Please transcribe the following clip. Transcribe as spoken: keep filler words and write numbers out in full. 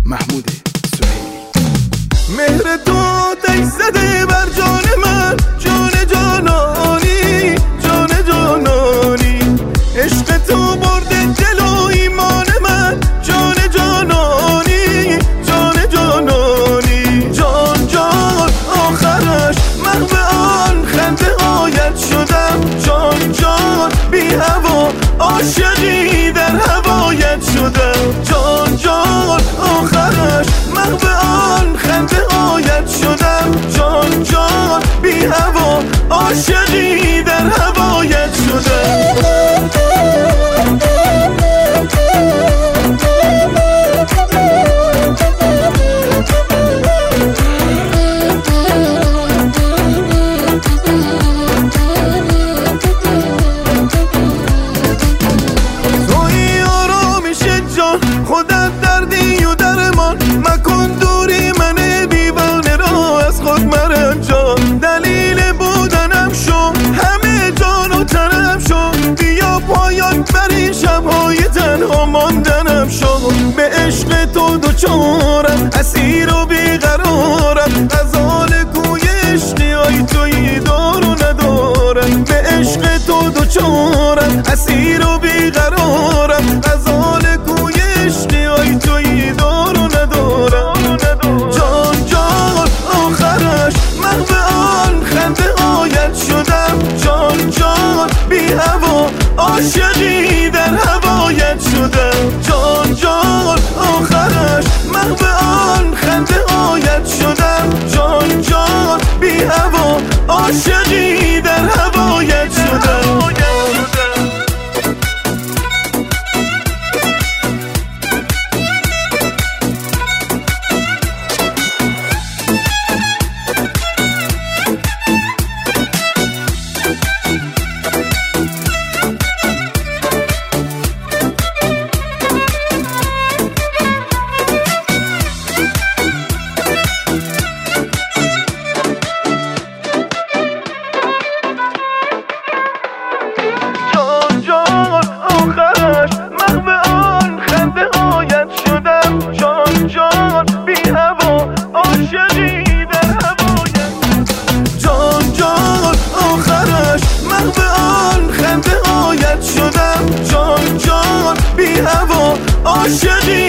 محمود سهیلی. مهر تو آتش زده بر جان من، جان جانانی، جان جانانی. عشق تو برده دل و ایمان من، جان جانانی، جان جانانی. جان جان آخرش محو آن خنده آید شدم، جان جان بی هوا عاشقی در هوایت شدم. جان جان آخرش محو آن خنده آید شدم، جان جان بی هوا عاشقی در هوایت شدم. توی آرامش جان خودت دردی و درمان، مکن دوری من دیوانه را از خود مرنجان. دلیل بودنم شو، همه جان و تنم شو، بیا پایان بر این شبهای تنها ماندنم شو. به عشق تو دوچارم، اسیر و بیقرارم، غزال کوی عشقی های توی دار و ندارم. به عشق تو دوچارم، اسیر و بیقرارم، غزال کوی عشقی های توی دار و ندارم. جان جان آخرش محو آن خنده آید شدم، جان جان بی هوا عاشقی در هوایت شدم. جان جان آخرش محو آن خنده آید شدم، جان جان بی هوا عاشقی در هوایت شدم. عاشقی